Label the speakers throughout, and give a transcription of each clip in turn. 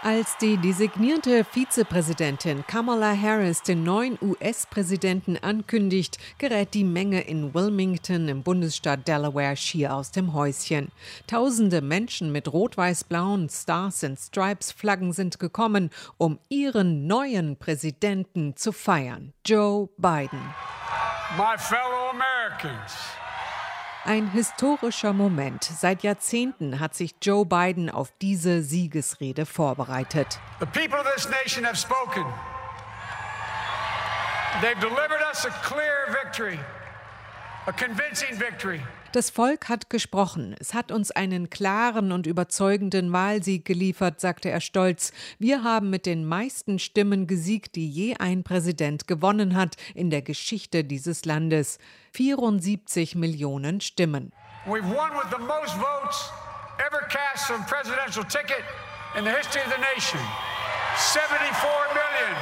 Speaker 1: Als die designierte Vizepräsidentin Kamala Harris den neuen US-Präsidenten ankündigt, gerät die Menge in Wilmington im Bundesstaat Delaware schier aus dem Häuschen. Tausende Menschen mit rot-weiß-blauen Stars and Stripes Flaggen sind gekommen, um ihren neuen Präsidenten zu feiern, Joe Biden.
Speaker 2: My fellow Americans.
Speaker 1: Ein historischer Moment. Seit Jahrzehnten hat sich Joe Biden auf diese Siegesrede vorbereitet.
Speaker 2: The people of this nation have spoken. They've delivered us a clear victory, a convincing victory.
Speaker 1: Das Volk hat gesprochen. Es hat uns einen klaren und überzeugenden Wahlsieg geliefert, sagte er stolz. Wir haben mit den meisten Stimmen gesiegt, die je ein Präsident gewonnen hat in der Geschichte dieses Landes. 74 Millionen Stimmen.
Speaker 2: We've won with the most votes ever cast on a presidential ticket in the history of the nation. 74 million.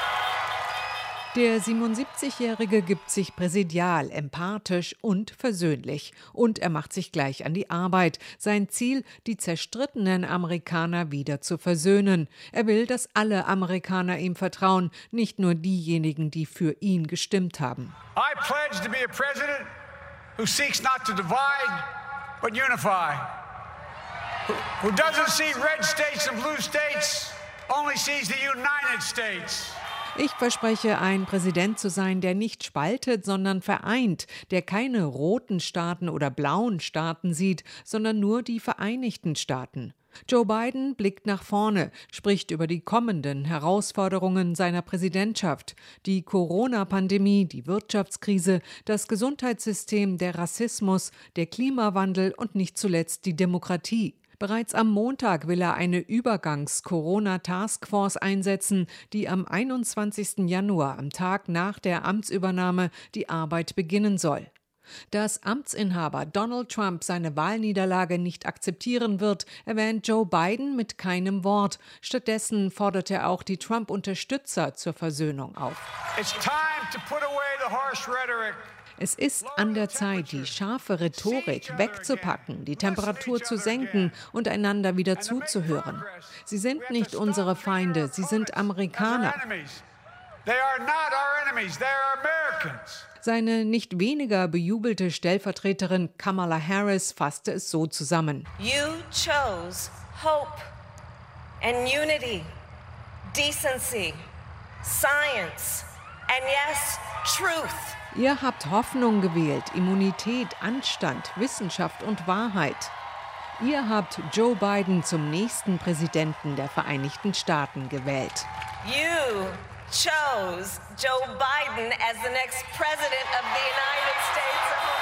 Speaker 1: Der 77-Jährige gibt sich präsidial, empathisch und versöhnlich. Und er macht sich gleich an die Arbeit. Sein Ziel, die zerstrittenen Amerikaner wieder zu versöhnen. Er will, dass alle Amerikaner ihm vertrauen, nicht nur diejenigen, die für ihn gestimmt haben.
Speaker 2: I pledge to be a president who seeks not to divide, but unify. Who doesn't see red states and blue states, only sees the United States.
Speaker 1: Ich verspreche, ein Präsident zu sein, der nicht spaltet, sondern vereint, der keine roten Staaten oder blauen Staaten sieht, sondern nur die Vereinigten Staaten. Joe Biden blickt nach vorne, spricht über die kommenden Herausforderungen seiner Präsidentschaft, die Corona-Pandemie, die Wirtschaftskrise, das Gesundheitssystem, der Rassismus, der Klimawandel und nicht zuletzt die Demokratie. Bereits am Montag will er eine Übergangs-Corona-Taskforce einsetzen, die am 21. Januar, am Tag nach der Amtsübernahme, die Arbeit beginnen soll. Dass Amtsinhaber Donald Trump seine Wahlniederlage nicht akzeptieren wird, erwähnt Joe Biden mit keinem Wort. Stattdessen fordert er auch die Trump-Unterstützer zur Versöhnung auf.
Speaker 2: It's time to put away the harsh rhetoric.
Speaker 1: Es ist an der Zeit, die scharfe Rhetorik wegzupacken, die Temperatur zu senken und einander wieder zuzuhören. Sie sind nicht unsere Feinde, sie sind Amerikaner. Seine nicht weniger bejubelte Stellvertreterin Kamala Harris fasste es so zusammen.
Speaker 3: You chose hope and unity, decency, science and yes, truth.
Speaker 1: Ihr habt Hoffnung gewählt, Immunität, Anstand, Wissenschaft und Wahrheit. Ihr habt Joe Biden zum nächsten Präsidenten der Vereinigten Staaten gewählt.
Speaker 3: You chose Joe Biden as the next president of the United States of America.